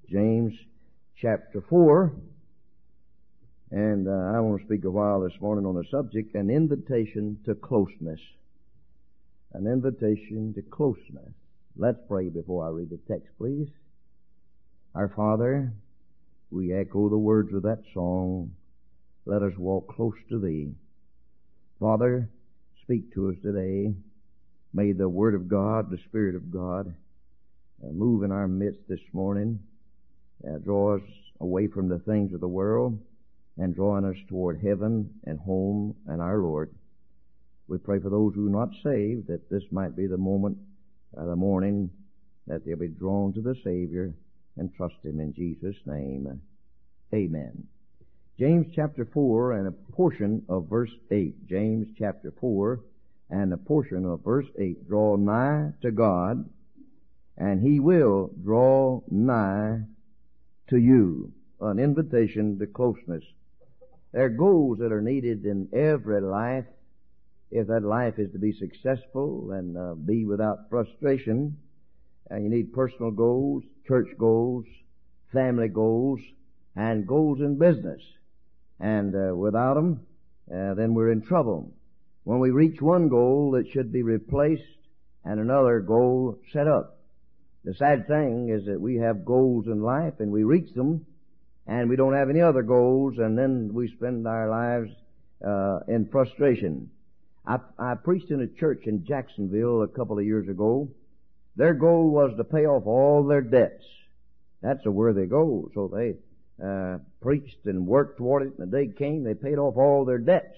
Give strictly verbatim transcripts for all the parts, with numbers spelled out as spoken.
James chapter four. And uh, I want to speak a while this morning on the subject, an invitation to closeness. An invitation to closeness. Let's pray before I read the text, please. Our Father, we echo the words of that song, let us walk close to Thee. Father, speak to us today. May the Word of God, the Spirit of God, uh, move in our midst this morning. Uh, draw us away from the things of the world and drawing us toward heaven and home and our Lord. We pray for those who are not saved, that this might be the moment, uh, the morning, that they'll be drawn to the Savior and trust Him in Jesus' name. Amen. James chapter four and a portion of verse eight. James chapter four and a portion of verse eight. Draw nigh to God, and He will draw nigh to you. An invitation to closeness. There are goals that are needed in every life. If that life is to be successful and uh, be without frustration, uh, you need personal goals, church goals, family goals, and goals in business. And uh, without them, uh, then we're in trouble. When we reach one goal, it should be replaced and another goal set up. The sad thing is that we have goals in life and we reach them and we don't have any other goals, and then we spend our lives uh, in frustration. I, I preached in a church in Jacksonville a couple of years ago. Their goal was to pay off all their debts. That's a worthy goal. So they uh, preached and worked toward it, and the day came, they paid off all their debts.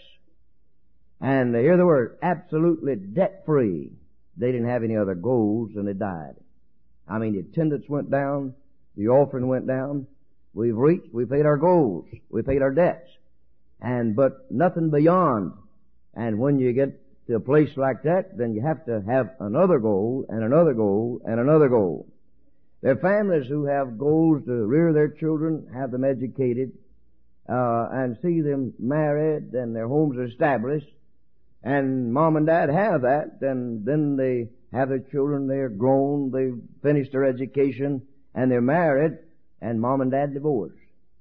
And here they were, absolutely debt-free. They didn't have any other goals, and they died. I mean, the attendance went down, the offering went down. We've reached, we paid our goals, we paid our debts, and but nothing beyond. And when you get to a place like that, then you have to have another goal, and another goal, and another goal. There are families who have goals to rear their children, have them educated, uh, and see them married and their homes established. And mom and dad have that, and then they have their children, they're grown, they've finished their education, and they're married, and mom and dad divorce.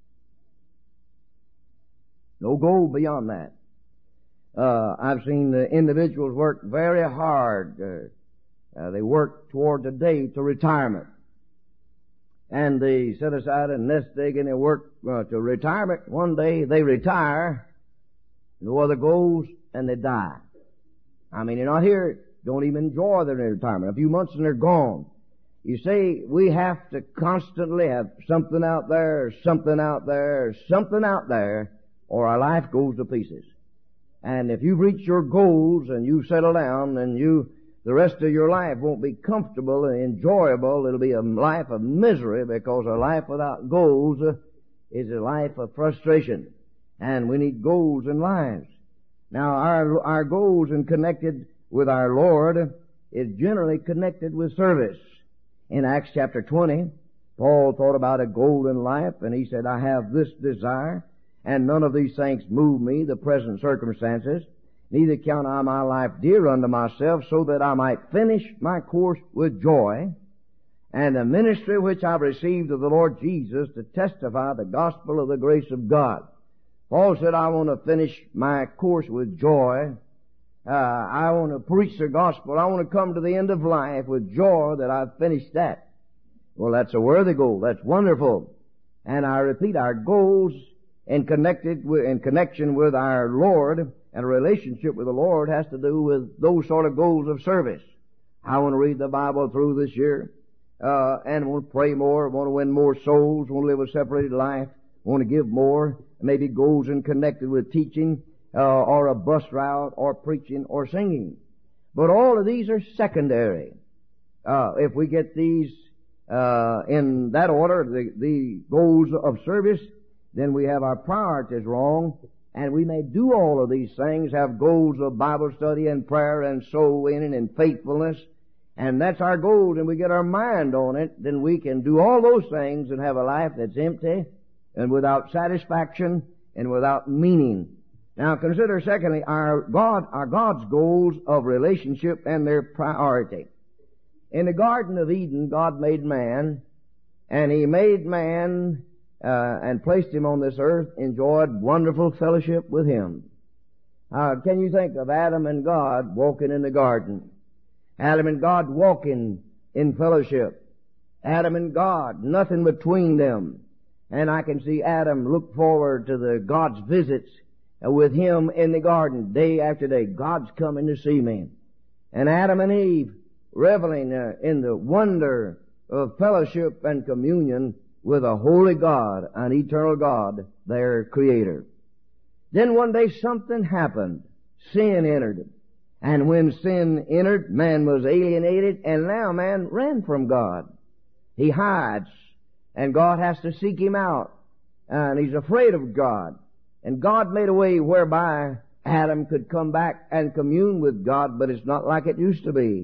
No goal beyond that. Uh, I've seen the individuals work very hard. Uh, uh, they work toward the day to retirement. And they set aside a nest egg and they work uh, to retirement. One day they retire, no other goals, and they die. I mean, they're not here, don't even enjoy their retirement. A few months and they're gone. You see, we have to constantly have something out there, something out there, something out there, or our life goes to pieces. And if you've reached your goals and you settle down, and you, the rest of your life won't be comfortable and enjoyable. It'll be a life of misery, because a life without goals is a life of frustration. And we need goals in lives. Now, our, our goals in connected with our Lord is generally connected with service. In Acts chapter twenty, Paul thought about a goal in life, and he said, I have this desire, and none of these things move me, the present circumstances. Neither count I my life dear unto myself, so that I might finish my course with joy, and the ministry which I've received of the Lord Jesus, to testify the gospel of the grace of God. Paul said, I want to finish my course with joy. Uh, I want to preach the gospel. I want to come to the end of life with joy that I've finished that. Well, that's a worthy goal. That's wonderful. And I repeat, our goals in connected with, in connection with our Lord and a relationship with the Lord has to do with those sort of goals of service. I want to read the Bible through this year, uh, and want to pray more, want to win more souls, want to live a separated life, want to give more, maybe goals in connected with teaching, uh, or a bus route, or preaching, or singing. But all of these are secondary. Uh, if we get these, uh, in that order, the, the goals of service, then we have our priorities wrong, and we may do all of these things, have goals of Bible study and prayer and soul winning and faithfulness, and that's our goals, and we get our mind on it, then we can do all those things and have a life that's empty and without satisfaction and without meaning. Now consider secondly our God, our God's goals of relationship and their priority. In the Garden of Eden, God made man, and He made man uh, and placed him on this earth, enjoyed wonderful fellowship with Him. Uh, can you think of Adam and God walking in the garden? Adam and God walking in fellowship. Adam and God, nothing between them. And I can see Adam look forward to the God's visits with him in the garden day after day. God's coming to see me. And Adam and Eve reveling uh, in the wonder of fellowship and communion with a holy God, an eternal God, their Creator. Then one day something happened. Sin entered. And when sin entered, man was alienated, and now man ran from God. He hides, and God has to seek him out, and he's afraid of God. And God made a way whereby Adam could come back and commune with God, but it's not like it used to be.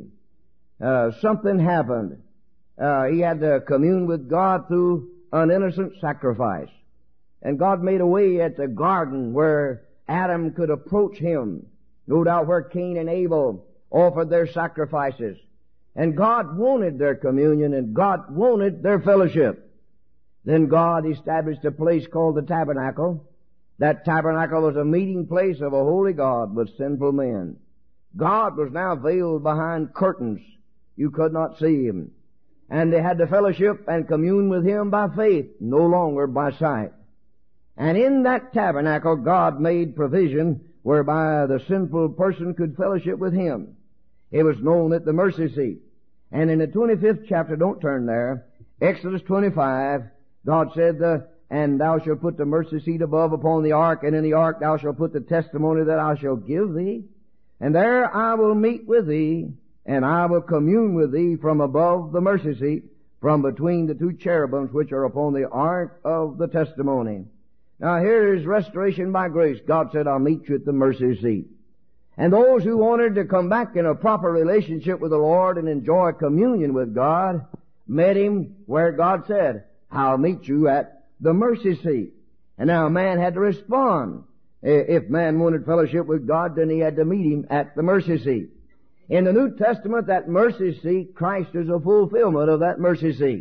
Uh, something happened. Uh, he had to commune with God through an innocent sacrifice. And God made a way at the garden where Adam could approach Him. No doubt where Cain and Abel offered their sacrifices. And God wanted their communion, and God wanted their fellowship. Then God established a place called the tabernacle. That tabernacle was a meeting place of a holy God with sinful men. God was now veiled behind curtains. You could not see Him. And they had to fellowship and commune with Him by faith, no longer by sight. And in that tabernacle, God made provision whereby the sinful person could fellowship with Him. It was known at the mercy seat. And in the twenty-fifth chapter, don't turn there, Exodus twenty-five, God said, the, and thou shalt put the mercy seat above upon the ark, and in the ark thou shalt put the testimony that I shall give thee. And there I will meet with thee, and I will commune with thee from above the mercy seat, from between the two cherubims which are upon the ark of the testimony. Now here is restoration by grace. God said, I'll meet you at the mercy seat. And those who wanted to come back in a proper relationship with the Lord and enjoy communion with God met Him where God said, I'll meet you at the mercy seat. And now man had to respond. If man wanted fellowship with God, then he had to meet Him at the mercy seat. In the New Testament, that mercy seat, Christ is a fulfillment of that mercy seat.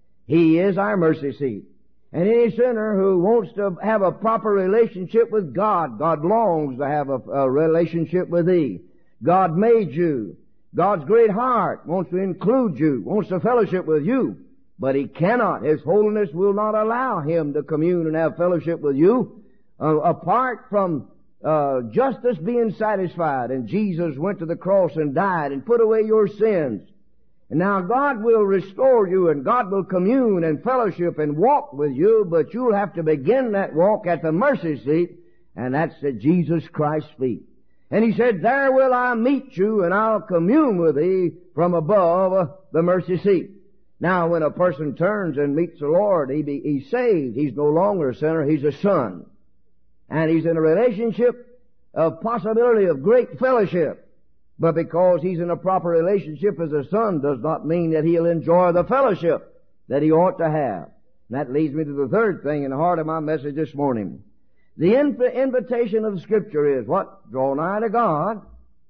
He is our mercy seat. And any sinner who wants to have a proper relationship with God, God longs to have a, a relationship with thee. God made you. God's great heart wants to include you, wants to fellowship with you. But He cannot. His holiness will not allow Him to commune and have fellowship with you uh, apart from uh, justice being satisfied. And Jesus went to the cross and died and put away your sins. And now God will restore you, and God will commune and fellowship and walk with you, but you'll have to begin that walk at the mercy seat, and that's at Jesus Christ's feet. And He said, there will I meet you, and I'll commune with thee from above the mercy seat. Now when a person turns and meets the Lord, he be, he's saved. He's no longer a sinner, he's a son. And he's in a relationship of possibility of great fellowship. But because he's in a proper relationship as a son does not mean that he'll enjoy the fellowship that he ought to have. And that leads me to the third thing in the heart of my message this morning. The inv- invitation of the Scripture is what? Draw nigh to God,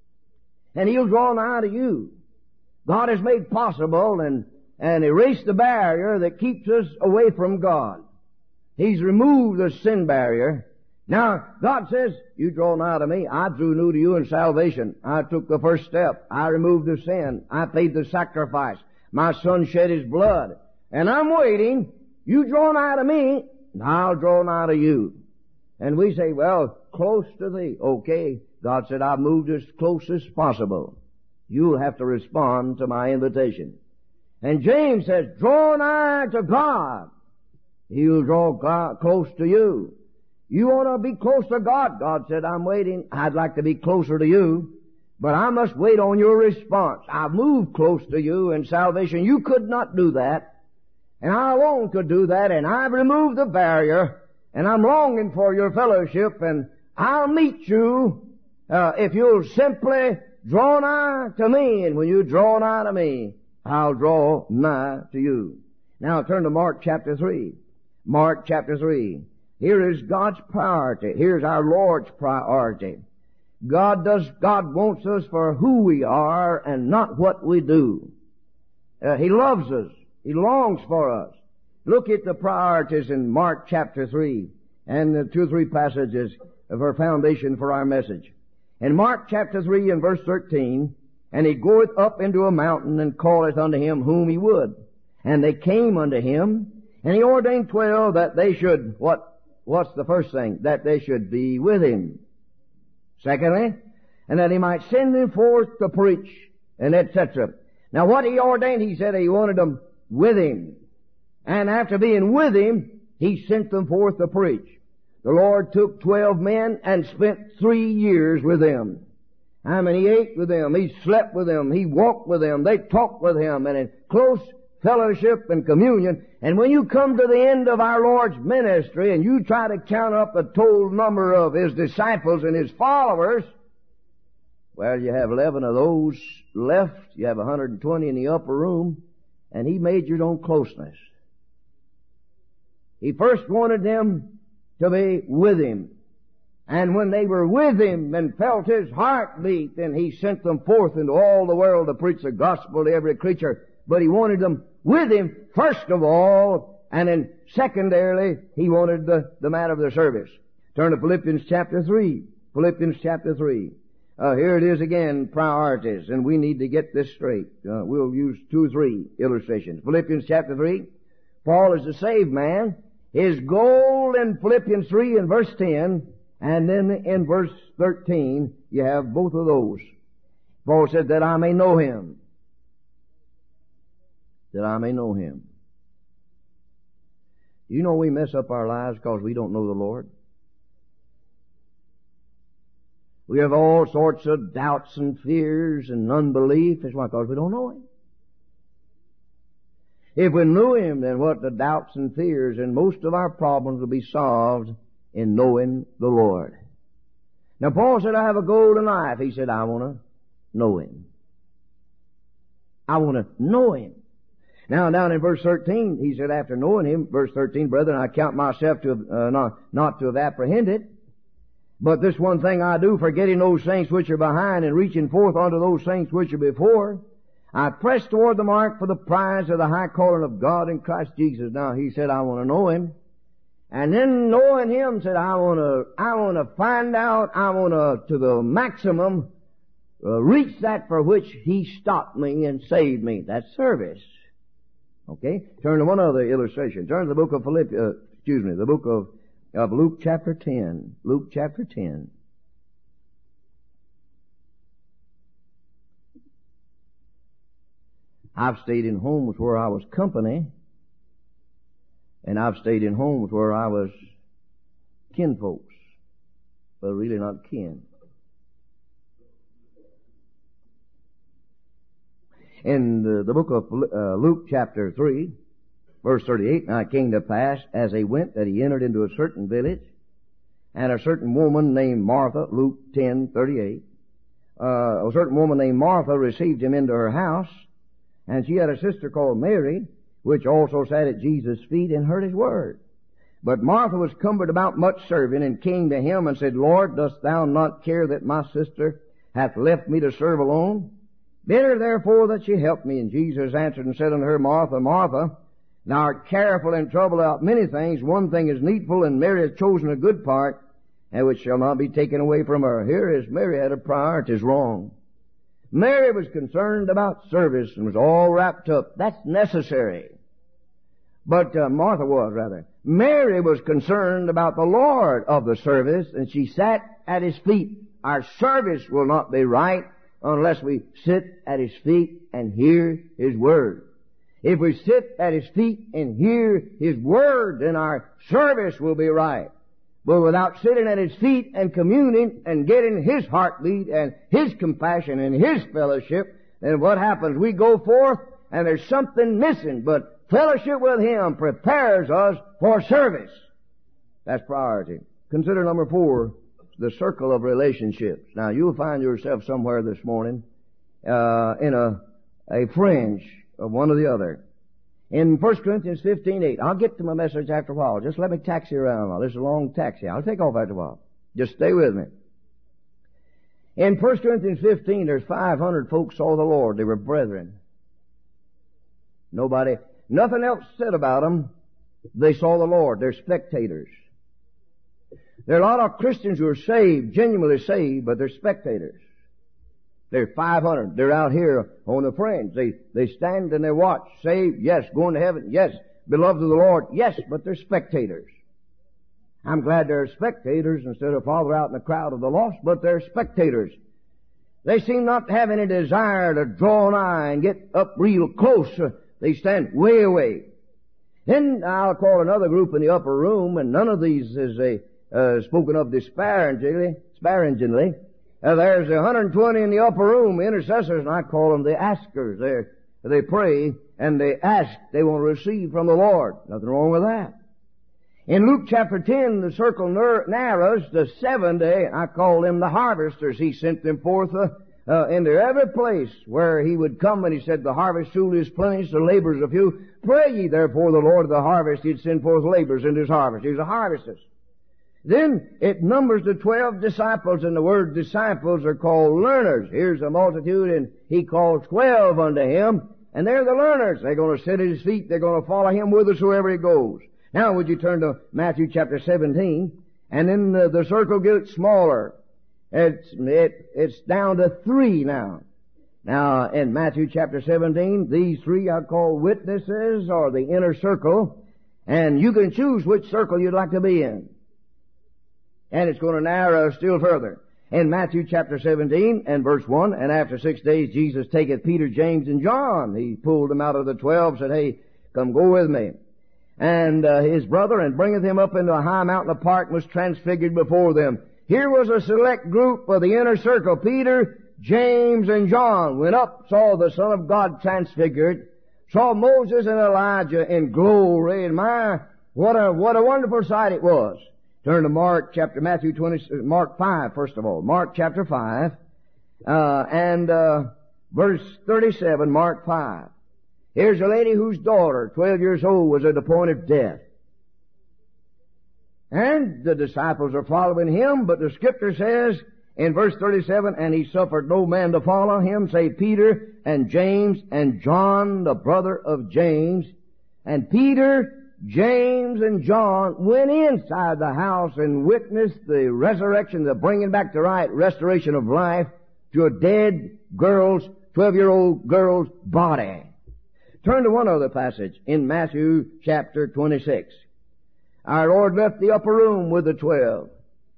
and He'll draw nigh to you. God has made possible and, and erased the barrier that keeps us away from God. He's removed the sin barrier. Now, God says, you draw nigh to me. I drew near to you in salvation. I took the first step. I removed the sin. I paid the sacrifice. My Son shed His blood. And I'm waiting. You draw nigh to me, and I'll draw nigh to you. And we say, well, close to thee. Okay. God said, I've moved as close as possible. You'll have to respond to my invitation. And James says, draw nigh to God. He'll draw God close to you. You want to be close to God. God said, I'm waiting. I'd like to be closer to you, but I must wait on your response. I've moved close to you in salvation. You could not do that, and I alone could do that, and I've removed the barrier, and I'm longing for your fellowship, and I'll meet you uh, if you'll simply draw nigh to me, and when you draw nigh to me, I'll draw nigh to you. Now turn to Mark chapter three. Mark chapter three. Here is God's priority. Here's our Lord's priority. God does, God wants us for who we are and not what we do. Uh, he loves us. He longs for us. Look at the priorities in Mark chapter three and the two or three passages of our foundation for our message. In Mark chapter three and verse thirteen, and he goeth up into a mountain and calleth unto him whom he would. And they came unto him, and he ordained twelve that they should, what, what's the first thing? That they should be with him. Secondly, and that he might send them forth to preach, and et cetera. Now what he ordained, he said he wanted them with him. And after being with him, he sent them forth to preach. The Lord took twelve men and spent three years with them. I mean, he ate with them, he slept with them, he walked with them, they talked with him, and in close fellowship and communion. And when you come to the end of our Lord's ministry and you try to count up the total number of his disciples and his followers, well, you have eleven of those left, you have one hundred twenty in the upper room, and he majored on closeness. He first wanted them to be with him. And when they were with him and felt his heartbeat, then he sent them forth into all the world to preach the gospel to every creature. But he wanted them with him first of all, and then secondarily, he wanted the, the matter of the service. Turn to Philippians chapter three. Philippians chapter three. Uh, here it is again, priorities, and we need to get this straight. Uh, we'll use two or three illustrations. Philippians chapter three. Paul is a saved man. His goal in Philippians three and verse ten, and then in verse thirteen, you have both of those. Paul said, that I may know him. That I may know him. You know we mess up our lives because we don't know the Lord. We have all sorts of doubts and fears and unbelief. That's why, because we don't know him. If we knew him, then what the doubts and fears and most of our problems will be solved in knowing the Lord. Now Paul said, I have a goal in life. He said, I want to know him. I want to know him. Now down in verse thirteen, he said, after knowing him, verse thirteen, brethren, I count myself to have, uh, not, not to have apprehended, but this one thing I do, forgetting those things which are behind and reaching forth unto those things which are before, I press toward the mark for the prize of the high calling of God in Christ Jesus. Now he said, I want to know him. And then knowing him, said, I want to, I want to find out, I want to, to the maximum, uh, reach that for which he stopped me and saved me. That's service. Okay? Turn to one other illustration. Turn to the book of Philippians, uh, excuse me, the book of, of Luke chapter ten. Luke chapter ten. I've stayed in homes where I was company, and I've stayed in homes where I was kinfolks, but really not kin. In the, the book of uh, Luke chapter three, verse thirty-eight, now it came to pass as they went that he entered into a certain village, and a certain woman named Martha, Luke ten thirty-eight, uh, a certain woman named Martha received him into her house, and she had a sister called Mary, which also sat at Jesus' feet and heard his word. But Martha was cumbered about much serving, and came to him and said, Lord, dost thou not care that my sister hath left me to serve alone? Bid her therefore that she help me. And Jesus answered and said unto her, Martha, Martha, thou art careful and troubled about many things. One thing is needful, and Mary hath chosen a good part, and which shall not be taken away from her. Here is Mary had her priorities wrong. Mary was concerned about service and was all wrapped up. That's necessary. But uh, Martha was, rather. Mary was concerned about the Lord of the service, and she sat at his feet. Our service will not be right unless we sit at his feet and hear his word. If we sit at his feet and hear his word, then our service will be right. But without sitting at his feet and communing and getting his heartbeat and his compassion and his fellowship, then what happens? We go forth and there's something missing. But fellowship with him prepares us for service. That's priority. Consider number four, the circle of relationships. Now you'll find yourself somewhere this morning uh, in a, a fringe of one or the other. In First Corinthians fifteen eight, I'll get to my message after a while. Just let me taxi around now. This is a long taxi. I'll take off after a while. Just stay with me. In First Corinthians fifteen, there's five hundred folks saw the Lord. They were brethren. Nobody, nothing else said about them they saw the Lord. They're spectators. There are a lot of Christians who are saved, genuinely saved, but they're spectators. They're five hundred. They're out here on the fringe. They, they stand and they watch. Saved, yes. Going to heaven, yes. Beloved of the Lord, yes. But they're spectators. I'm glad they're spectators instead of Father out in the crowd of the lost, but they're spectators. They seem not to have any desire to draw nigh and get up real close. They stand way away. Then I'll call another group in the upper room, and none of these is a, uh, spoken of disparagingly. disparagingly. Uh, there's one hundred twenty in the upper room, intercessors, and I call them the askers. They they pray and they ask. They want to receive from the Lord. Nothing wrong with that. In Luke chapter ten, the circle narrows to seventy. I call them the harvesters. He sent them forth uh, uh, into every place where he would come, and he said, the harvest truly is plenty, the laborers are few. Pray ye therefore the Lord of the harvest, he'd send forth laborers into his harvest. He's a harvesters. Then it numbers the twelve disciples, and the word disciples are called learners. Here's a multitude, and he calls twelve unto him, and they're the learners. They're going to sit at his feet. They're going to follow him whithersoever he goes. Now would you turn to Matthew chapter seventeen, and then the, the circle gets smaller. It's, it, it's down to three now. Now in Matthew chapter seventeen, these three are called witnesses, or the inner circle, and you can choose which circle you'd like to be in. And it's going to narrow still further. In Matthew chapter seventeen and verse one, and after six days Jesus taketh Peter, James, and John. He pulled them out of the twelve, said, hey, come go with me. And uh, his brother, and bringeth him up into a high mountain apart, and was transfigured before them. Here was a select group of the inner circle. Peter, James, and John went up, saw the Son of God transfigured, saw Moses and Elijah in glory, and my, what a, what a wonderful sight it was. Turn to Mark chapter, Matthew twenty, Mark five, first of all. Mark chapter five, uh, and, uh, verse thirty-seven, Mark five. Here's a lady whose daughter, twelve years old, was at the point of death. And the disciples are following him, but the scripture says in verse thirty-seven, and he suffered no man to follow him, save Peter and James and John, the brother of James. And Peter, James, and John went inside the house and witnessed the resurrection, the bringing back to right restoration of life to a dead girl's, twelve-year-old girl's body. Turn to one other passage in Matthew chapter twenty-six. Our Lord left the upper room with the twelve.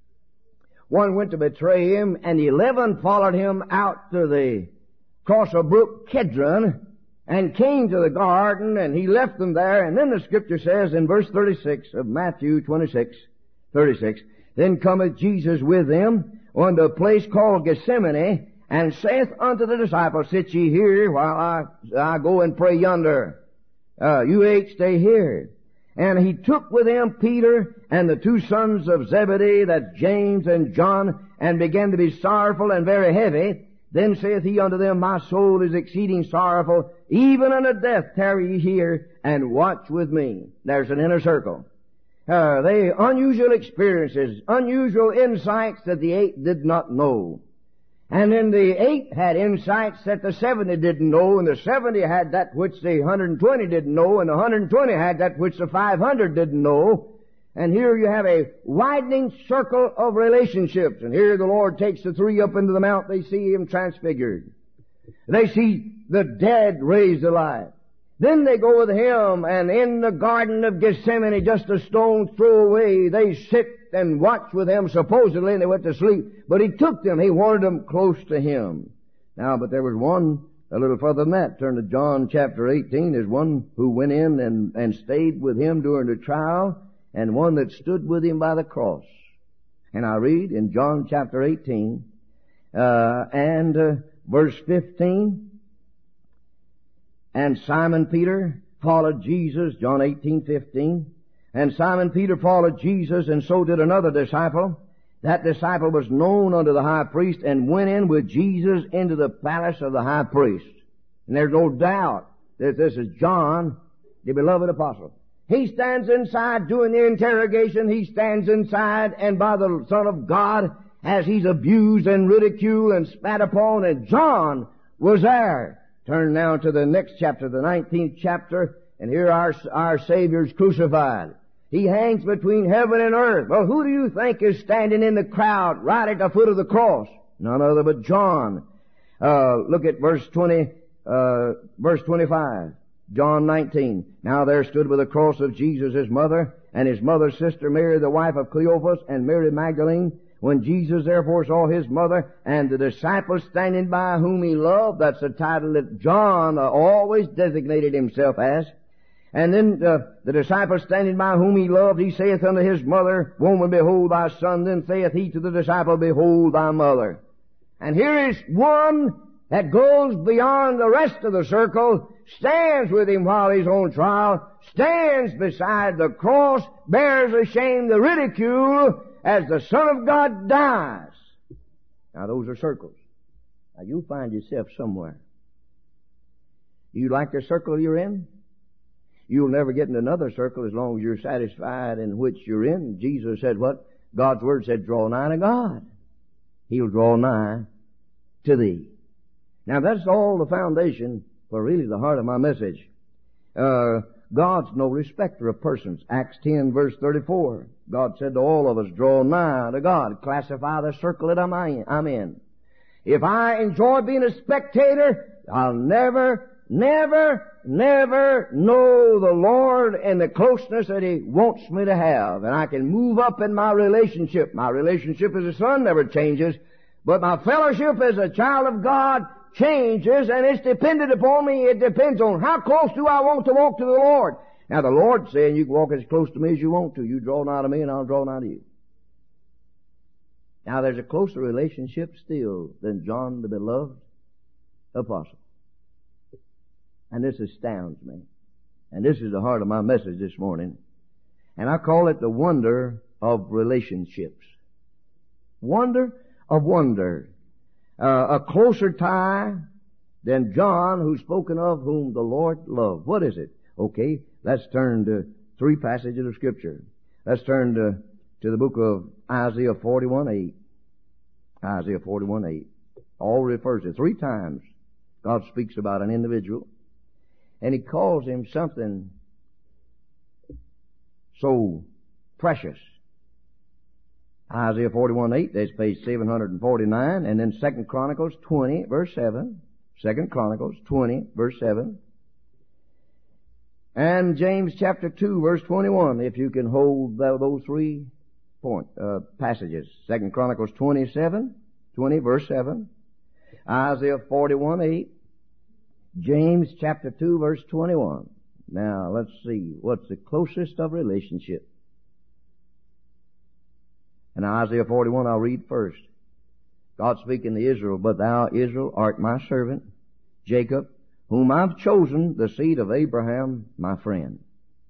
One went to betray him, and eleven followed him out to the cross of brook Kedron, and came to the garden, and he left them there. And then the scripture says in verse thirty-six of Matthew twenty-six, thirty-six, then cometh Jesus with them unto a place called Gethsemane, and saith unto the disciples, sit ye here while I, I go and pray yonder. Uh, you eight stay here. And he took with him Peter and the two sons of Zebedee, that's James and John, and began to be sorrowful and very heavy. Then saith he unto them, my soul is exceeding sorrowful, even unto death. Tarry ye here and watch with me. There's an inner circle. Uh, they unusual experiences, unusual insights that the eight did not know. And then the eight had insights that the seventy didn't know, and the seventy had that which the one hundred twenty didn't know, and the one hundred twenty had that which the five hundred didn't know. And here you have a widening circle of relationships. And here the Lord takes the three up into the mount. They see him transfigured. They see the dead raised alive. Then they go with him, and in the Garden of Gethsemane, just a stone's throw away, they sit and watch with him, supposedly, and they went to sleep. But he took them. He wanted them close to him. Now, but there was one a little further than that. Turn to John chapter eighteen. There's one who went in and, and stayed with him during the trial, and one that stood with him by the cross. And I read in John chapter eighteen, uh, and uh, verse fifteen, and Simon Peter followed Jesus, John eighteen fifteen, and Simon Peter followed Jesus, and so did another disciple. That disciple was known unto the high priest, and went in with Jesus into the palace of the high priest. And there's no doubt that this is John, the beloved apostle. He stands inside doing the interrogation. He stands inside, and by the Son of God, as he's abused and ridiculed and spat upon, and John was there. Turn now to the next chapter, the nineteenth chapter, and here our, our Savior's crucified. He hangs between heaven and earth. Well, who do you think is standing in the crowd right at the foot of the cross? None other but John. Uh, look at verse twenty, uh, verse twenty-five. John nineteen. Now there stood with the cross of Jesus his mother, and his mother's sister Mary, the wife of Cleophas, and Mary Magdalene. When Jesus therefore saw his mother and the disciples standing by whom he loved, that's the title that John uh, always designated himself as. And then uh, the disciples standing by whom he loved, he saith unto his mother, Woman, behold thy son. Then saith he to the disciple, Behold thy mother. And here is one that goes beyond the rest of the circle, stands with him while he's on trial, stands beside the cross, bears the shame, the ridicule, as the Son of God dies. Now those are circles. Now you'll find yourself somewhere. You like the circle you're in? You'll never get in another circle as long as you're satisfied in which you're in. Jesus said what? God's Word said, draw nigh to God. He'll draw nigh to thee. Now that's all the foundation for really the heart of my message. Uh, God's no respecter of persons. Acts ten verse thirty-four. God said to all of us, draw nigh to God. Classify the circle that I'm in. If I enjoy being a spectator, I'll never, never, never know the Lord and the closeness that He wants me to have. And I can move up in my relationship. My relationship as a son never changes, but my fellowship as a child of God changes, and it's dependent upon me. It depends on how close do I want to walk to the Lord. Now the Lord's saying you can walk as close to me as you want to. You draw nigh to me and I'll draw nigh to you. Now there's a closer relationship still than John the beloved apostle. And this astounds me. And this is the heart of my message this morning. And I call it the wonder of relationships. Wonder of wonder. Uh, a closer tie than John, who's spoken of, whom the Lord loved. What is it? Okay, let's turn to three passages of Scripture. Let's turn to, to the book of Isaiah forty-one eight. Isaiah forty-one eight. All refers to three times God speaks about an individual, and He calls him something so precious. Isaiah forty-one eight, that's page seven forty-nine, and then Second Chronicles twenty, verse seven. Second Chronicles twenty, verse seven. And James chapter two, verse twenty-one, if you can hold those three point, uh, passages. Second Chronicles twenty-seven, twenty, verse seven. Isaiah forty-one eight. James chapter two, verse twenty-one. Now, let's see, what's the closest of relationship? And Isaiah forty-one, I'll read first. God speaking to Israel, But thou, Israel, art my servant, Jacob, whom I've chosen, the seed of Abraham, my friend.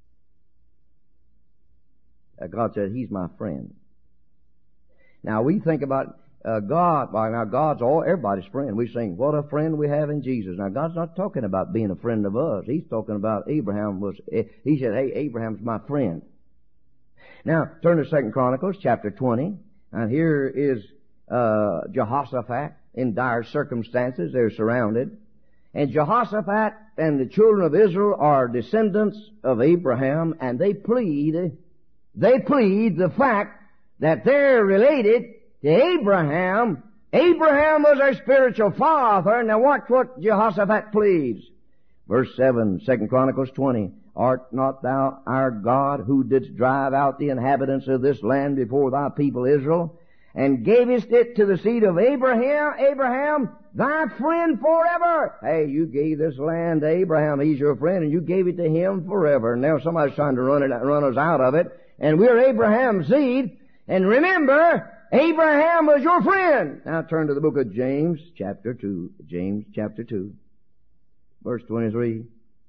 Uh, God said, He's my friend. Now we think about uh, God. Well, now God's all everybody's friend. We sing, what a friend we have in Jesus. Now God's not talking about being a friend of us. He's talking about Abraham was. He said, hey, Abraham's my friend. Now, turn to Second Chronicles chapter twenty, and here is uh Jehoshaphat in dire circumstances. They're surrounded. And Jehoshaphat and the children of Israel are descendants of Abraham, and they plead, they plead the fact that they're related to Abraham. Abraham was their spiritual father. Now watch what Jehoshaphat pleads. Verse seven, Second Chronicles twenty. Art not thou our God, who didst drive out the inhabitants of this land before thy people Israel, and gavest it to the seed of Abraham, Abraham, thy friend forever? Hey, you gave this land to Abraham, he's your friend, and you gave it to him forever. And now somebody's trying to run it, run us out of it, and we're Abraham's seed. And remember, Abraham was your friend. Now turn to the book of James, chapter two. James, chapter two, verse twenty-three.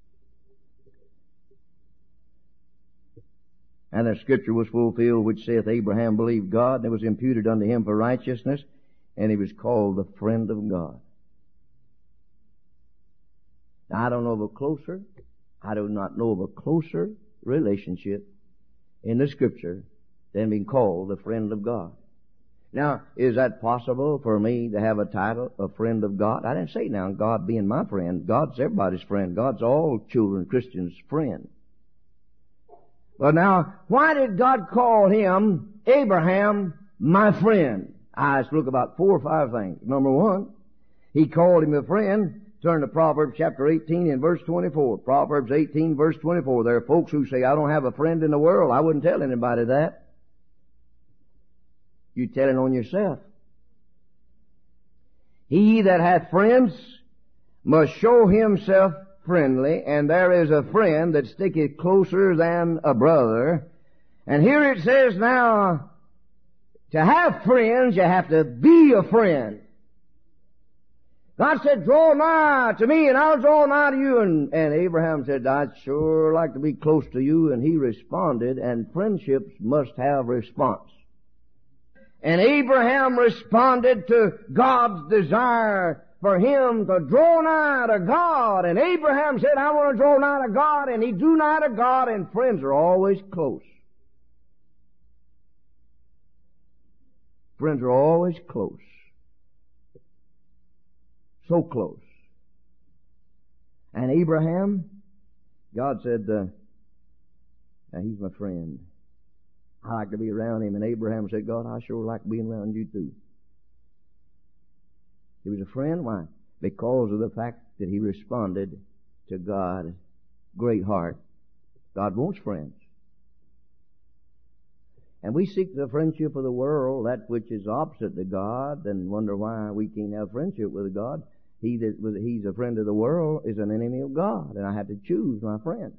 And the scripture was fulfilled, which saith, Abraham believed God, and it was imputed unto him for righteousness, and he was called the friend of God. Now, I don't know of a closer, I do not know of a closer relationship in the scripture than being called the friend of God. Now, is that possible for me to have a title, a friend of God? I didn't say now God being my friend. God's everybody's friend. God's all children, Christians' friend. But now, why did God call him, Abraham, my friend? I just look about four or five things. Number one, he called him a friend. Turn to Proverbs chapter eighteen and verse twenty-four. Proverbs eighteen verse twenty-four. There are folks who say, I don't have a friend in the world. I wouldn't tell anybody that. You telling on yourself. He that hath friends must show himself friendly, and there is a friend that sticketh closer than a brother. And here it says now, to have friends, you have to be a friend. God said, draw nigh to me and I'll draw nigh to you. And, and Abraham said, I'd sure like to be close to you. And he responded, and friendships must have response. And Abraham responded to God's desire for him to draw nigh to God. And Abraham said, I want to draw nigh to God. And he drew nigh to God, and friends are always close. Friends are always close. So close. And Abraham, God said, uh, now he's my friend. I like to be around him. And Abraham said, God, I sure like being around you too. He was a friend. Why? Because of the fact that he responded to God's great heart. God wants friends. And we seek the friendship of the world, that which is opposite to God, and wonder why we can't have friendship with God. He that he's a friend of the world is an enemy of God, and I have to choose my friends.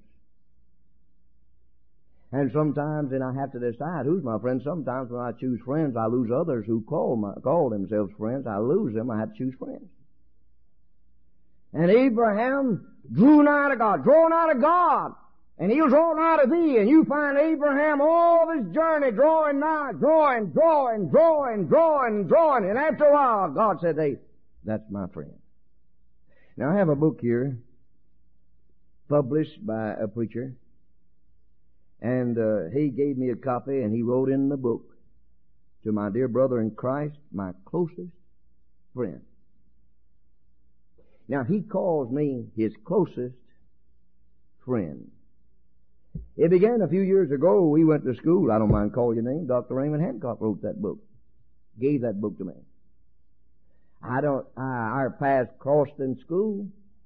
And sometimes, and I have to decide who's my friend. Sometimes when I choose friends, I lose others who call my, call themselves friends. I lose them. I have to choose friends. And Abraham drew nigh to God, draw nigh to God, and he'll draw nigh to thee. And you find Abraham all of his journey drawing nigh, drawing, drawing, drawing, drawing, drawing. And after a while, God said, hey, that's my friend. Now I have a book here, published by a preacher. And uh, he gave me a copy, and he wrote in the book, to my dear brother in Christ, my closest friend. Now, he calls me his closest friend. It began a few years ago. We went to school. I don't mind calling your name. Doctor Raymond Hancock wrote that book. Gave that book to me. I don't, uh, our paths crossed in school.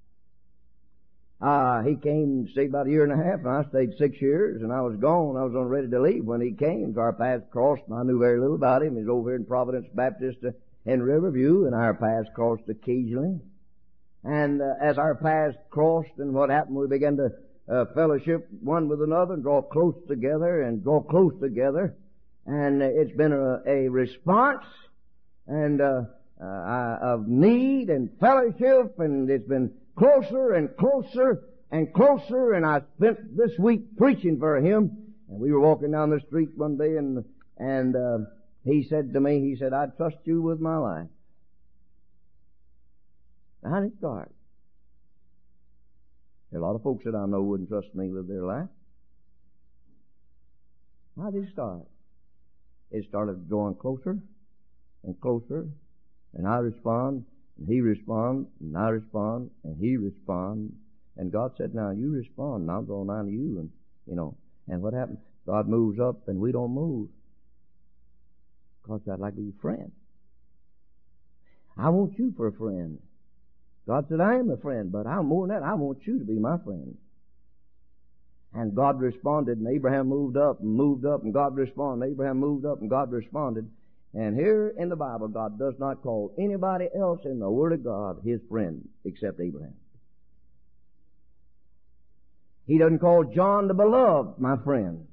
Uh, he came, stayed about a year and a half, and I stayed six years, and I was gone. I was on ready to leave when he came. So our paths crossed, and I knew very little about him. He's over here in Providence Baptist uh, in Riverview, and our paths crossed occasionally. And uh, as our paths crossed, and what happened, we began to uh, fellowship one with another and draw close together and draw close together. And uh, it's been a, a response and uh, uh, of need and fellowship, and it's been closer and closer and closer. And I spent this week preaching for him, and we were walking down the street one day, and and uh, he said to me, he said, I trust you with my life. How did it start? A lot of folks that I know wouldn't trust me with their life. How did it start? It started drawing closer and closer, and I respond, and he responds, and I respond, and he responds. And God said, now you respond, and I'll draw nigh to you. And, you know, and what happens? God moves up, and we don't move. God said, I'd like to be a friend. I want you for a friend. God said, I am a friend, but I'm more than that. I want you to be my friend. And God responded, and Abraham moved up and moved up, and God responded. Abraham moved up, and God responded. And here in the Bible, God does not call anybody else in the Word of God his friend except Abraham. He doesn't call John the beloved my friend.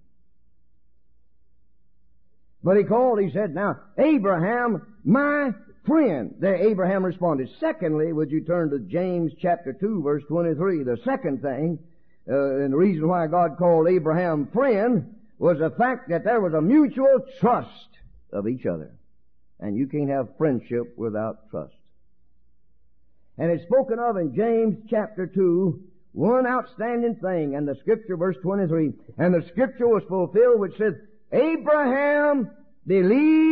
But he called, he said, now, Abraham, my friend. There Abraham responded. Secondly, would you turn to James chapter two, verse twenty-three. The second thing, uh, and the reason why God called Abraham friend was the fact that there was a mutual trust of each other. And you can't have friendship without trust. And it's spoken of in James chapter two, one outstanding thing, and the scripture, verse twenty-three, and the scripture was fulfilled which says, Abraham believed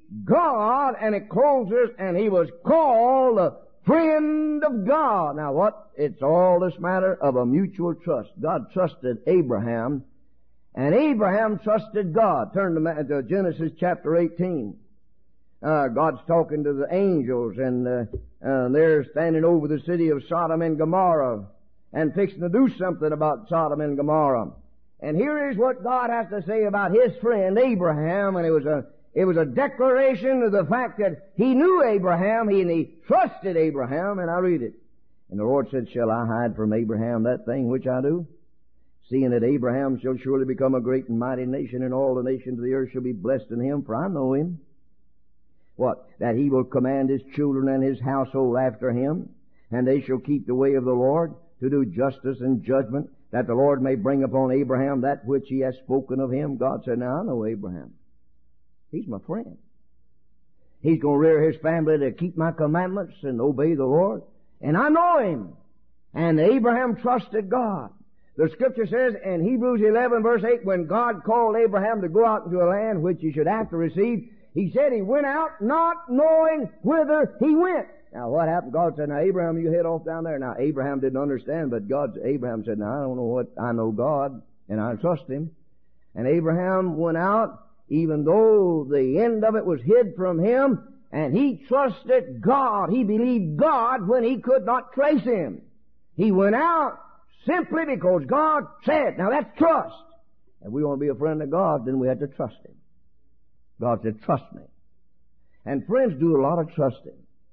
God, and it closes, and he was called a friend of God. Now what? It's all this matter of a mutual trust. God trusted Abraham, and Abraham trusted God. Turn to, to Genesis chapter eighteen. Uh, God's talking to the angels, and uh, uh, they're standing over the city of Sodom and Gomorrah and fixing to do something about Sodom and Gomorrah. And here is what God has to say about his friend Abraham, and it was a it was a declaration of the fact that he knew Abraham, he, and he trusted Abraham, and I read it. And the Lord said, "Shall I hide from Abraham that thing which I do? Seeing that Abraham shall surely become a great and mighty nation, and all the nations of the earth shall be blessed in him, for I know him." What? That he will command his children and his household after him, and they shall keep the way of the Lord, to do justice and judgment, that the Lord may bring upon Abraham that which he has spoken of him. God said, "Now I know Abraham. He's my friend. He's going to rear his family to keep my commandments and obey the Lord. And I know him." And Abraham trusted God. The Scripture says in Hebrews eleven verse eight, when God called Abraham to go out into a land which he should have to receive, he said he went out not knowing whither he went. Now what happened? God said, "Now Abraham, you head off down there." Now Abraham didn't understand, but God, Abraham said, "Now I don't know what, I know God, and I trust him." And Abraham went out, even though the end of it was hid from him, and he trusted God. He believed God when he could not trace him. He went out simply because God said. Now that's trust. And we want to be a friend of God, then we have to trust him. God said, "Trust me." And friends do a lot of trusting.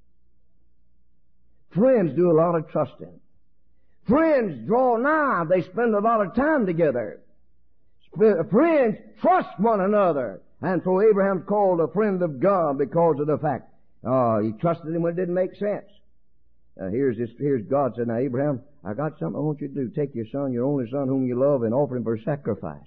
Friends do a lot of trusting. Friends draw nigh. They spend a lot of time together. Friends trust one another. And so Abraham's called a friend of God because of the fact, oh, he trusted him when it didn't make sense. Uh, here's this, here's God said, "Now Abraham, I got something I want you to do. Take your son, your only son whom you love, and offer him for sacrifice."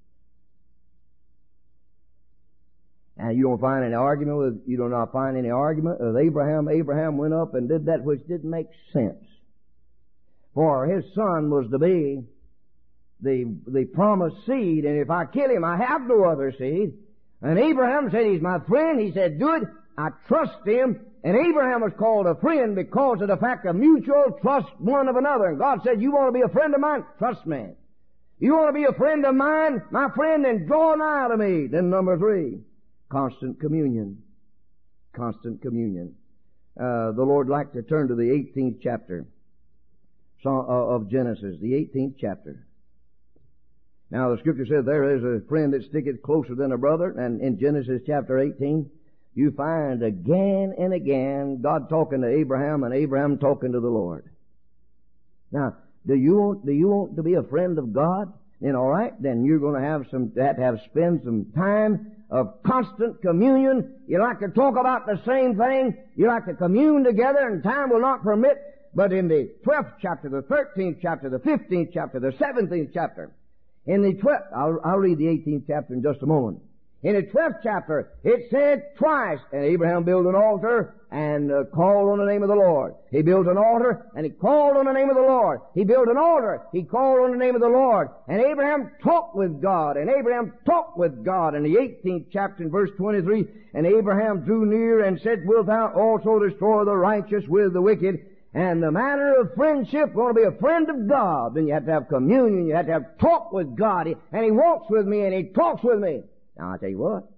And you don't find any argument with, you do not find any argument with Abraham. Abraham went up and did that which didn't make sense. For his son was to be the, the promised seed, and if I kill him, I have no other seed. And Abraham said, "He's my friend." He said, "Do it." I trust him. And Abraham was called a friend because of the fact of mutual trust one of another. And God said, "You want to be a friend of mine? Trust me. You want to be a friend of mine, my friend, then draw nigh to me." Then number three, constant communion. Constant communion. Uh, the Lord liked to turn to the eighteenth chapter of Genesis, the eighteenth chapter. Now the Scripture says there is a friend that sticketh closer than a brother, and in Genesis chapter eighteen, you find again and again God talking to Abraham and Abraham talking to the Lord. Now, do you want, do you want to be a friend of God? Then all right, then you're going to have some, have to have spend some time of constant communion. You like to talk about the same thing. You like to commune together, and time will not permit. But in the twelfth chapter, the thirteenth chapter, the fifteenth chapter, the seventeenth chapter, in the twelfth, I'll, I'll read the eighteenth chapter in just a moment. In the twelfth chapter, it said twice, and Abraham built an altar and uh, called on the name of the Lord. He built an altar and he called on the name of the Lord. He built an altar, he called on the name of the Lord. And Abraham talked with God, and Abraham talked with God in the eighteenth chapter in verse twenty-three. And Abraham drew near and said, "Wilt thou also destroy the righteous with the wicked?" And the matter of friendship, going to be a friend of God, then you have to have communion, you have to have talk with God. And he walks with me and he talks with me. Now I tell you what,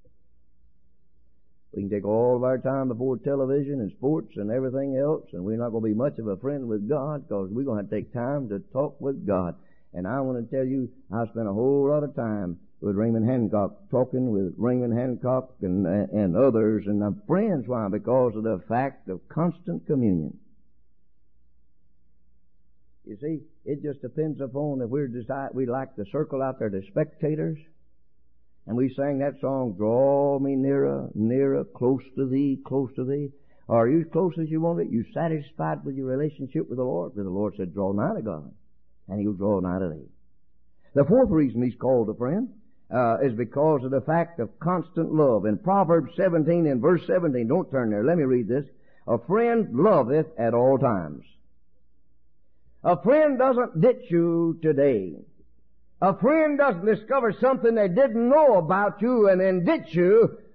we can take all of our time before television and sports and everything else, and we're not going to be much of a friend with God, because we're going to have to take time to talk with God. And I want to tell you, I spent a whole lot of time with Raymond Hancock, talking with Raymond Hancock and, and others, and I'm friends. Why? Because of the fact of constant communion. You see, it just depends upon if we're decide, we like to circle out there to spectators, and we sang that song, "Draw me nearer, nearer, close to thee, close to thee." Or are you as close as you want it? You satisfied with your relationship with the Lord? Because the Lord said, "Draw nigh to God, and He'll draw nigh to thee." The fourth reason He's called a friend uh, is because of the fact of constant love. In Proverbs seventeen and verse seventeen, don't turn there, let me read this. "A friend loveth at all times." A friend doesn't ditch you today. A friend doesn't discover something they didn't know about you and then ditch you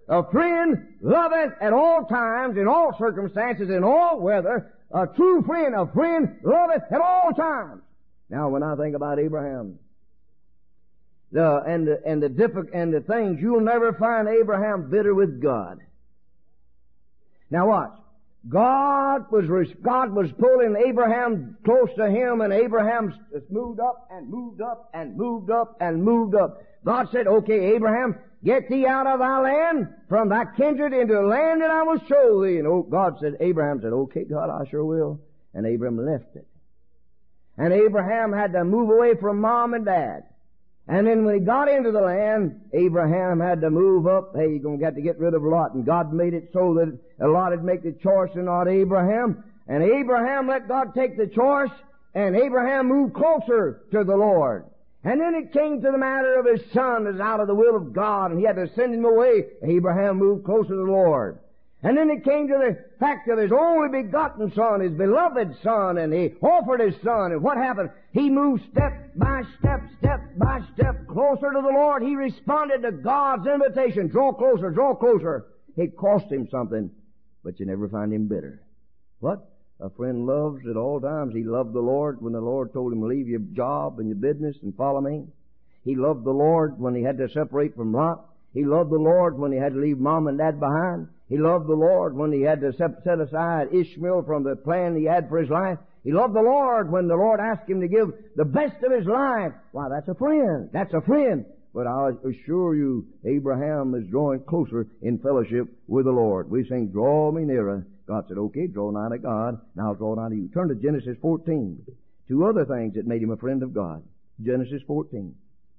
A friend loveth at all times, in all circumstances, in all weather. A true friend, a friend loveth at all times. Now, when I think about Abraham, the, and the, and the diffi- and the things, you'll never find Abraham bitter with God. Now watch. God was, God was pulling Abraham close to Him, and Abraham moved up and moved up and moved up and moved up. God said, okay, Abraham, get thee out of thy land, from thy kindred into the land that I will show thee. And oh, God said, Abraham said, okay, God, I sure will. And Abraham left it. And Abraham had to move away from mom and dad. And then when he got into the land, Abraham had to move up. Hey, you're going to have to get rid of Lot. And God made it so that Lot would make the choice and not Abraham. And Abraham let God take the choice, and Abraham moved closer to the Lord. And then it came to the matter of his son as out of the will of God, and he had to send him away. Abraham moved closer to the Lord. And then it came to the fact of his only begotten son, his beloved son, and he offered his son. And what happened? He moved step by step, step by step closer to the Lord. He responded to God's invitation. Draw closer, draw closer. It cost him something, but you never find him bitter. What? A friend loves at all times. He loved the Lord when the Lord told him to leave your job and your business and follow me. He loved the Lord when he had to separate from Lot. He loved the Lord when he had to leave mom and dad behind. He loved the Lord when he had to set aside Ishmael from the plan he had for his life. He loved the Lord when the Lord asked him to give the best of his life. Why, that's a friend. That's a friend. But I assure you, Abraham is drawing closer in fellowship with the Lord. We sing, draw me nearer. God said, okay, draw nigh to God, and I'll draw nigh to you. Turn to Genesis fourteen. Two other things that made him a friend of God. Genesis fourteen.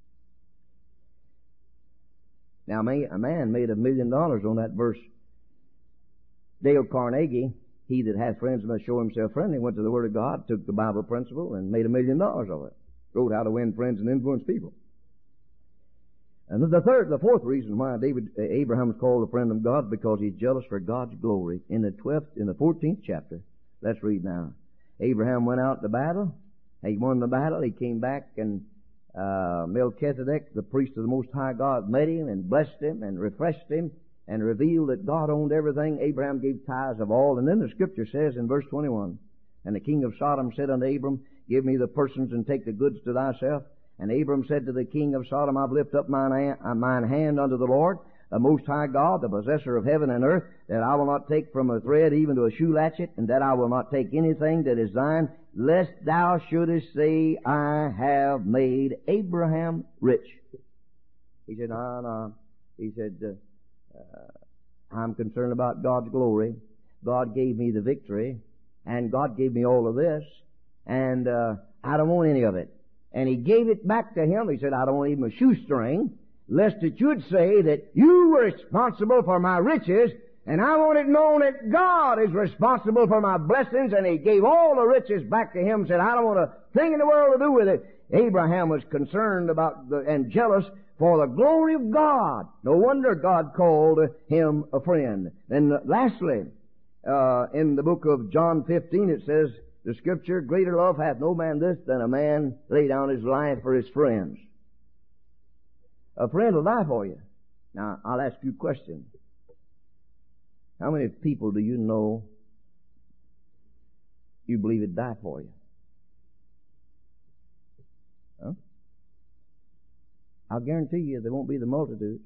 Now, a man made a million dollars on that verse. Dale Carnegie, he that hath friends must show himself friendly, went to the Word of God, took the Bible principle, and made a million dollars of it. Wrote how to win friends and influence people. And the third, the fourth reason why David, uh, Abraham is called a friend of God, because he's jealous for God's glory. In the twelfth, in the fourteenth chapter, let's read now. Abraham went out to battle. He won the battle. He came back, and uh, Melchizedek, the priest of the Most High God, met him and blessed him and refreshed him and revealed that God owned everything. Abraham gave tithes of all. And then the Scripture says in verse twenty-one, and the king of Sodom said unto Abram, give me the persons and take the goods to thyself. And Abram said to the king of Sodom, I've lifted up mine hand, mine hand unto the Lord, the Most High God, the possessor of heaven and earth, that I will not take from a thread even to a shoe latchet, and that I will not take anything that is thine, lest thou shouldest say, I have made Abraham rich. He said, no, no. He said, uh, uh, I'm concerned about God's glory. God gave me the victory, and God gave me all of this, and uh, I don't want any of it. And he gave it back to him. He said, I don't want even a shoestring, lest it should say that you were responsible for my riches, and I want it known that God is responsible for my blessings. And he gave all the riches back to him and said, I don't want a thing in the world to do with it. Abraham was concerned about the, and jealous for the glory of God. No wonder God called him a friend. And lastly, uh, in the book of John fifteen, it says, the Scripture, greater love hath no man this than a man lay down his life for his friends. A friend will die for you. Now, I'll ask you a question. How many people do you know you believe would die for you? Huh? I'll guarantee you there won't be the multitudes.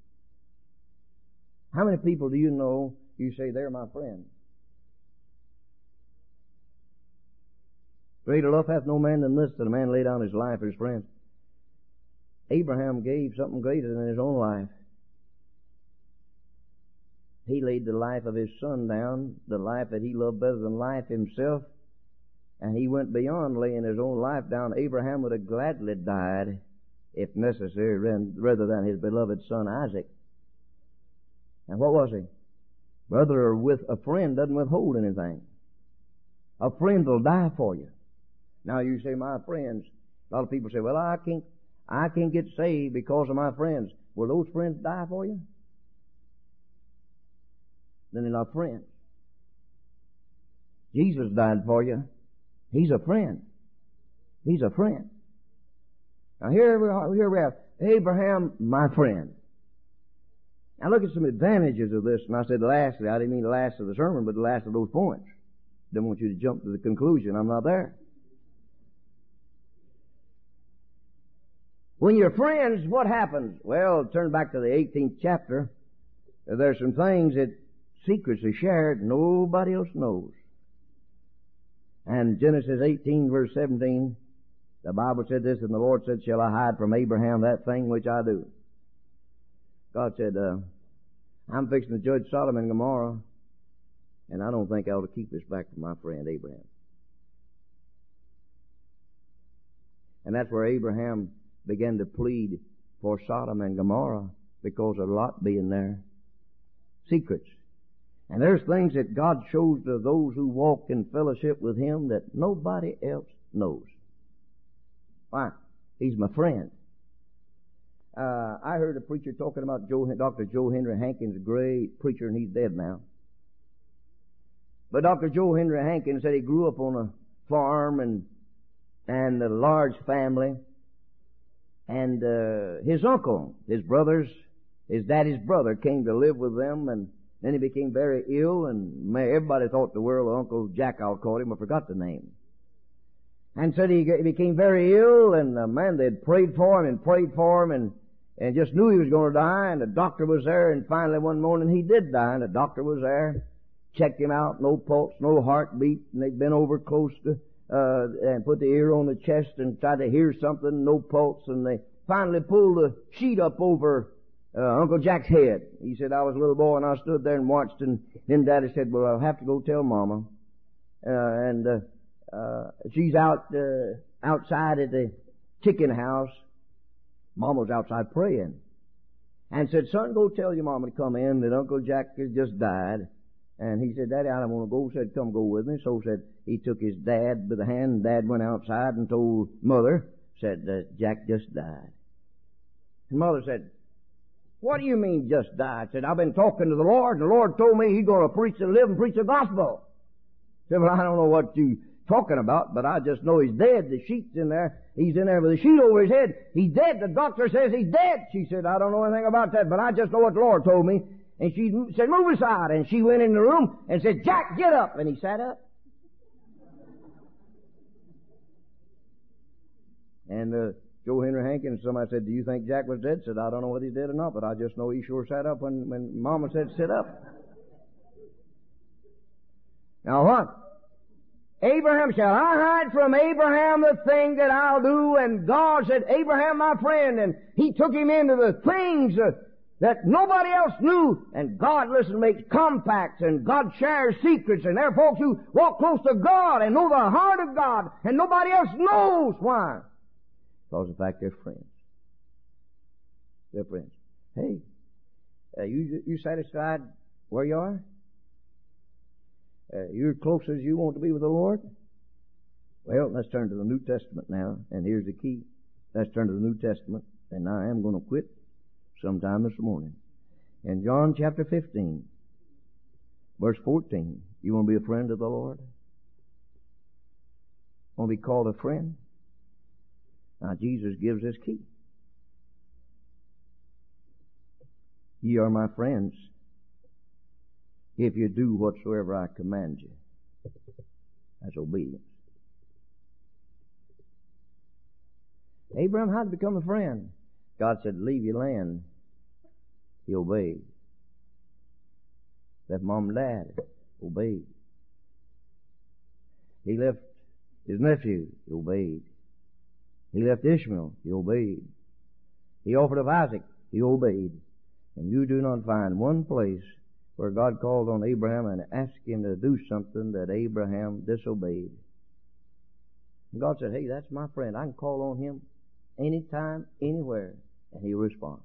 How many people do you know you say they're my friends? Greater love hath no man than this, that a man lay down his life for his friends. Abraham gave something greater than his own life. He laid the life of his son down, the life that he loved better than life himself, and he went beyond laying his own life down. Abraham would have gladly died, if necessary, rather than his beloved son Isaac. And what was he? Brother, with a friend doesn't withhold anything. A friend will die for you. Now you say, my friends. A lot of people say, well, I can't, I can't get saved because of my friends. Will those friends die for you? Then they're not friends. Jesus died for you. He's a friend. He's a friend. Now here we are, here we have Abraham, my friend. Now look at some advantages of this. And I said lastly, I didn't mean the last of the sermon, but the last of those points. Don't want you to jump to the conclusion. I'm not there. When you're friends, what happens? Well, turn back to the eighteenth chapter. There's some things that secrets are shared nobody else knows. And Genesis eighteen verse seventeen, the Bible said this, and the Lord said, shall I hide from Abraham that thing which I do? God said, uh, I'm fixing to judge Sodom and Gomorrah, and I don't think I ought to keep this back from my friend Abraham. And that's where Abraham began to plead for Sodom and Gomorrah because of Lot being there. Secrets. And there's things that God shows to those who walk in fellowship with Him that nobody else knows. Why? He's my friend. Uh, I heard a preacher talking about Joe, Doctor Joe Henry Hankins, a great preacher, and he's dead now. But Doctor Joe Henry Hankins said he grew up on a farm and and a large family. And uh, his uncle, his brothers, his daddy's brother came to live with them, and then he became very ill, and man, everybody thought the world of Uncle Jack, I'll call him, I forgot the name. And said he became very ill, and uh, man, they'd prayed for him and prayed for him, and, and just knew he was going to die, and the doctor was there, and finally one morning he did die, and the doctor was there, checked him out, no pulse, no heartbeat, and they'd been over close to Uh, and put the ear on the chest and tried to hear something, no pulse, and they finally pulled the sheet up over uh, Uncle Jack's head. He said, I was a little boy and I stood there and watched, and then Daddy said, well, I'll have to go tell Mama. Uh, and uh, uh, she's out uh, outside at the chicken house. Mama was outside praying. And said, son, go tell your Mama to come in that Uncle Jack has just died. And he said, Daddy, I don't want to go. Said, come go with me. So said, he took his dad by the hand, and Dad went outside and told Mother, said, uh, Jack just died. And Mother said, what do you mean just died? Said, I've been talking to the Lord, and the Lord told me He's going to preach and live and preach the gospel. Said, well, I don't know what you talking about, but I just know he's dead. The sheet's in there. He's in there with a sheet over his head. He's dead. The doctor says he's dead. She said, I don't know anything about that, but I just know what the Lord told me. And she said, move aside. And she went in the room and said, Jack, get up. And he sat up. And uh, Joe Henry Hankins, somebody said, do you think Jack was dead? Said, I don't know whether he's dead or not, but I just know he sure sat up when, when Mama said sit up. Now what? Abraham, shall I hide from Abraham the thing that I'll do? And God said, Abraham, my friend, and He took him into the things uh, that nobody else knew. And God, listen, makes compacts, and God shares secrets, and there are folks who walk close to God and know the heart of God, and nobody else knows. Why? Because of the fact they're friends. They're friends. Hey, uh, you you satisfied where you are? Uh, you're close as you want to be with the Lord? Well, let's turn to the New Testament now, and here's the key. Let's turn to the New Testament, and I am going to quit sometime this morning. In John chapter fifteen, verse fourteen, you want to be a friend of the Lord? Want to be called a friend? Now Jesus gives this key. Ye are my friends, if you do whatsoever I command you. That's obedience. Abraham, how to become a friend? God said, leave your land. He obeyed. Left mom and dad. Obeyed. He left his nephew. He obeyed. He left Ishmael. He obeyed. He offered of Isaac. He obeyed. And you do not find one place where God called on Abraham and asked him to do something that Abraham disobeyed. And God said, hey, that's my friend. I can call on him anytime, anywhere, and he'll respond.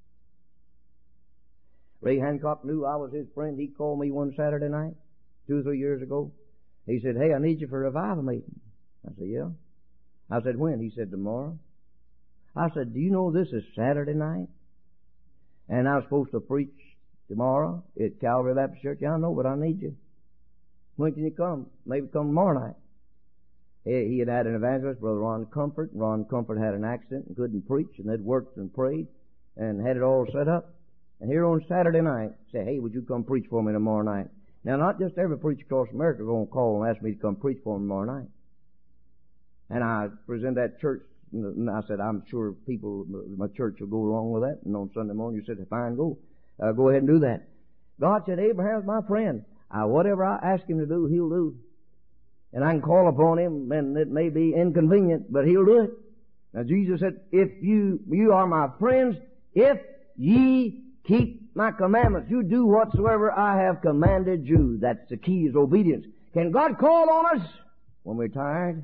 Ray Hancock knew I was his friend. He called me one Saturday night, two or three years ago. He said, hey, I need you for a revival meeting. I said, yeah. I said, when? He said, tomorrow. I said, do you know this is Saturday night? And I was supposed to preach tomorrow at Calvary Baptist Church. Yeah, I know, but I need you. When can you come? Maybe come tomorrow night. He, he had had an evangelist, Brother Ron Comfort. Ron Comfort had an accident and couldn't preach, and they'd worked and prayed and had it all set up. And here on Saturday night, say, hey, would you come preach for me tomorrow night? Now, not just every preacher across America going to call and ask me to come preach for them tomorrow night. And I present that church, and I said, I'm sure people, my church will go along with that. And on Sunday morning, you said, fine, go. Uh, go ahead and do that. God said, Abraham's my friend. Uh, whatever I ask him to do, he'll do. And I can call upon him, and it may be inconvenient, but he'll do it. Now, Jesus said, if you, you are my friends, if ye keep my commandments, you do whatsoever I have commanded you. That's the key, is obedience. Can God call on us when we're tired?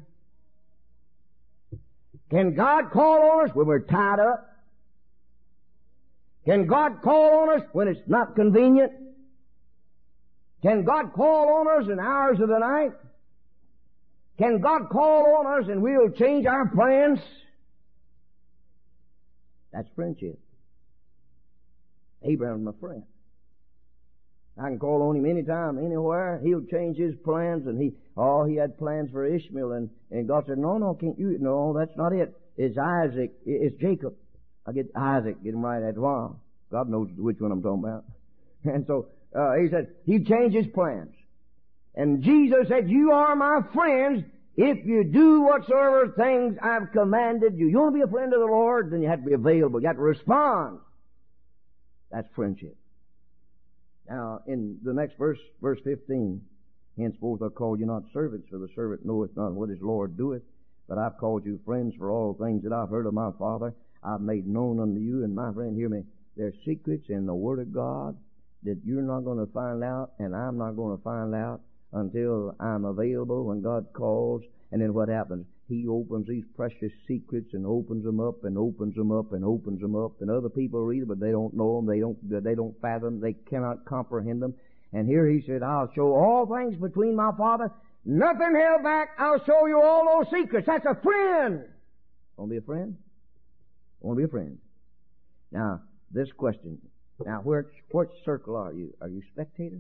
Can God call on us when we're tied up? Can God call on us when it's not convenient? Can God call on us in hours of the night? Can God call on us and we'll change our plans? That's friendship. Abraham's my friend. I can call on him anytime, anywhere. He'll change his plans, and he, oh, he had plans for Ishmael, and, and God said, no, no, can't you, no, that's not it. It's Isaac, it's Jacob. I get Isaac, get him right at while. God knows which one I'm talking about. And so, uh, he said, he changed his plans. And Jesus said, you are my friends if you do whatsoever things I've commanded you. You want to be a friend of the Lord? Then you have to be available. You have to respond. That's friendship. Now, in the next verse, verse fifteen, henceforth I call you not servants, for the servant knoweth not what his Lord doeth, but I've called you friends, for all things that I've heard of my Father I've made known unto you. And my friend, hear me, there's secrets in the Word of God that you're not going to find out, and I'm not going to find out until I'm available when God calls. And then what happens? He opens these precious secrets and opens them up and opens them up and opens them up. And other people read it, but they don't know them. They don't, they don't fathom. They cannot comprehend them. And here he said, I'll show all things between my Father. Nothing held back. I'll show you all those secrets. That's a friend. Want to be a friend? Want to be a friend. Now, this question. Now, which, which circle are you? Are you spectator?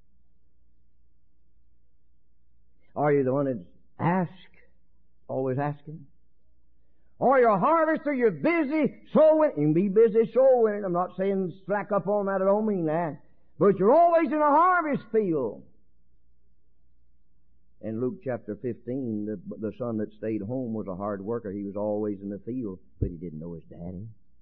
Are you the one that's ask? Always asking? Or you're a harvester, you're busy soul winning. You can be busy soul winning. I'm not saying slack up on that, I don't mean that. But you're always in a harvest field. In Luke chapter fifteen, the, the son that stayed home was a hard worker. He was always in the field, but he didn't know his daddy.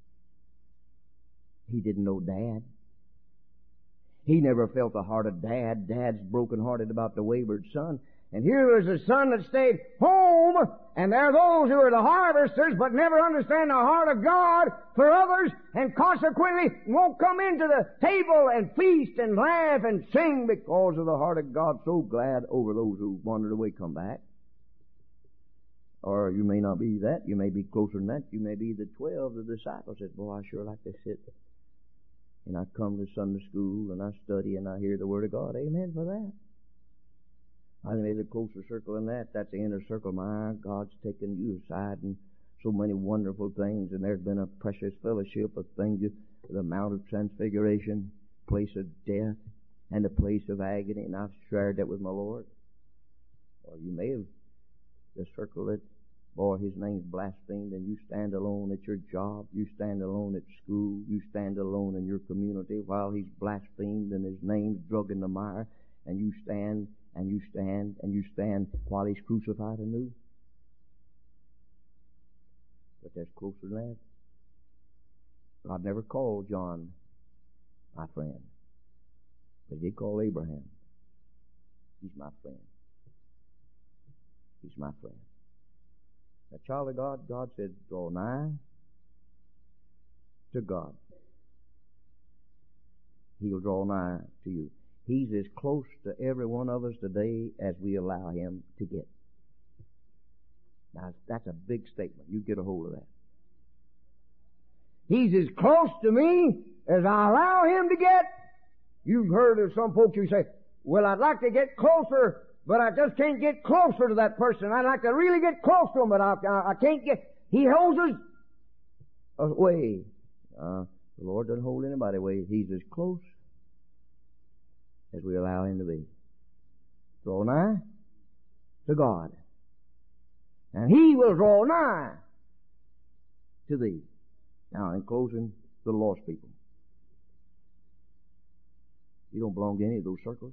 He didn't know Dad. He never felt the heart of Dad. Dad's broken-hearted about the wayward son. And here was a son that stayed home, and there are those who are the harvesters but never understand the heart of God for others, and consequently won't come into the table and feast and laugh and sing because of the heart of God. So glad over those who wandered away come back. Or you may not be that. You may be closer than that. You may be the twelve. The disciples said, boy, I sure like to sit and I come to Sunday school and I study and I hear the Word of God. Amen for that. I made a closer circle than that. That's the inner circle. My God's taken you aside and so many wonderful things, and there's been a precious fellowship of things, the Mount of Transfiguration, place of death, and the place of agony, and I've shared that with my Lord. Or you may have the circle that, boy, his name's blasphemed, and you stand alone at your job, you stand alone at school, you stand alone in your community while he's blasphemed and his name's drug in the mire, and you stand and you stand, and you stand while he's crucified anew. But there's closer than that. God never called John my friend, but he did call Abraham. He's my friend. He's my friend. A child of God, God said, draw nigh to God. He'll draw nigh to you. He's as close to every one of us today as we allow him to get. Now, that's a big statement. You get a hold of that. He's as close to me as I allow him to get. You've heard of some folks who say, well, I'd like to get closer, but I just can't get closer to that person. I'd like to really get close to him, but I, I, I can't get... He holds us away. Uh, the Lord doesn't hold anybody away. He's as close as we allow him to be. Draw nigh to God, and he will draw nigh to thee. Now, in closing, the lost people. You don't belong to any of those circles.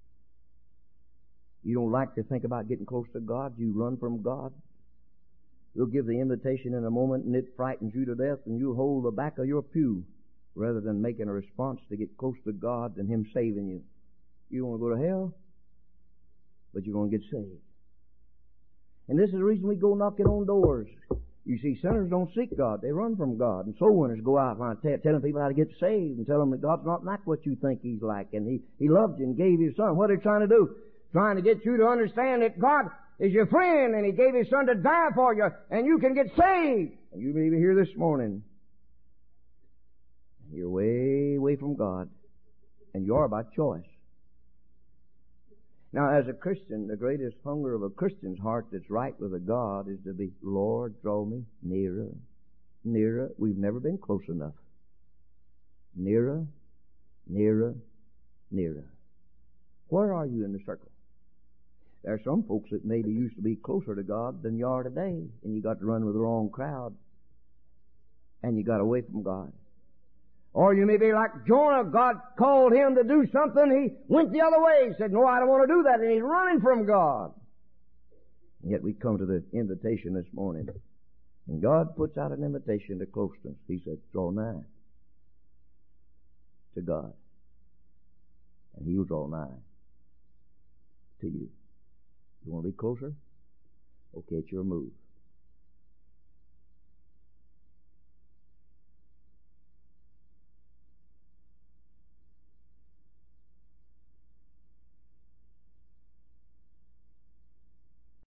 You don't like to think about getting close to God. You run from God. You'll give the invitation in a moment and it frightens you to death, and you'll hold the back of your pew rather than making a response to get close to God and Him saving you. You don't want to go to hell, but you're going to get saved. And this is the reason we go knocking on doors. You see, sinners don't seek God. They run from God. And soul winners go out and t- telling people how to get saved and tell them that God's not like what you think He's like. And He, He loved you and gave His Son. What are they trying to do? Trying to get you to understand that God is your friend and He gave His Son to die for you and you can get saved. And you may be here this morning. You're way away from God. And you are by choice. Now, as a Christian, the greatest hunger of a Christian's heart that's right with a God is to be, Lord, draw me nearer, nearer. We've never been close enough. Nearer, nearer, nearer. Where are you in the circle? There are some folks that maybe used to be closer to God than you are today, and you got to run with the wrong crowd, and you got away from God. Or you may be like Jonah. God called him to do something. He went the other way. He said, no, I don't want to do that. And he's running from God. And yet we come to the invitation this morning. And God puts out an invitation to closeness. He said, draw nigh to God. And He'll draw nigh to you. You want to be closer? Okay, it's your move.